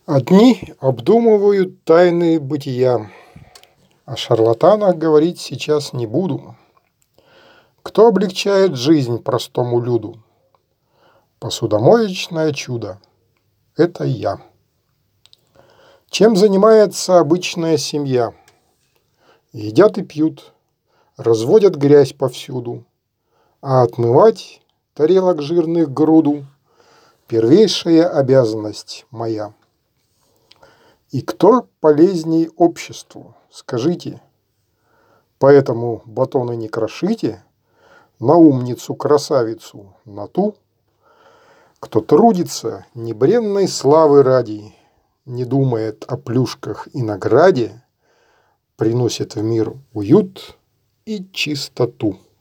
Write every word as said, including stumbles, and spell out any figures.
Одни обдумывают тайны бытия. О шарлатанах говорить сейчас не буду. Кто облегчает жизнь простому люду? Посудомоечное чудо – это я. Чем занимается обычная семья? Едят и пьют, разводят грязь повсюду, а отмывать тарелок жирных груду – первейшая обязанность моя. И кто полезней обществу, скажите? Поэтому батоны не крошите на умницу-красавицу, на ту, кто трудится небренной славы ради, не думает о плюшках и награде, приносит в мир уют и чистоту.